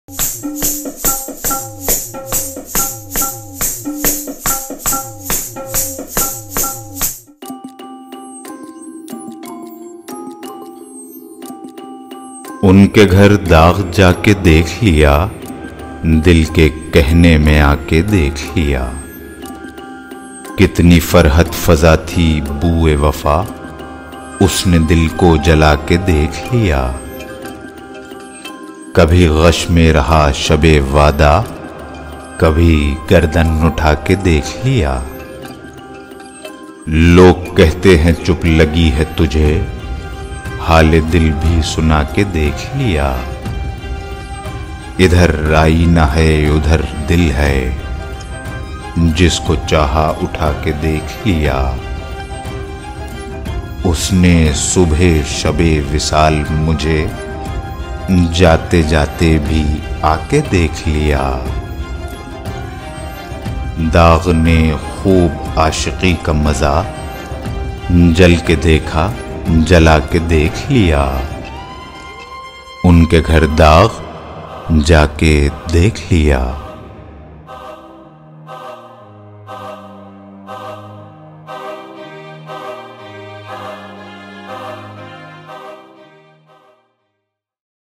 उनके घर दाग जाके देख लिया, दिल के कहने में आके देख लिया। कितनी फरहत फजा थी बूए वफा, उसने दिल को जला के देख लिया। कभी गश में रहा शबे वादा, कभी गर्दन उठा के देख लिया। लोग कहते हैं चुप लगी है तुझे, हाले दिल भी सुना के देख लिया। इधर आईना है उधर दिल है, जिसको चाहा उठा के देख लिया। उसने सुबह शबे विसाल मुझे जाते जाते भी आके देख लिया। दाग ने खूब आशिकी का मजा जल के देखा, जला के देख लिया। उनके घर दाग जाके देख लिया।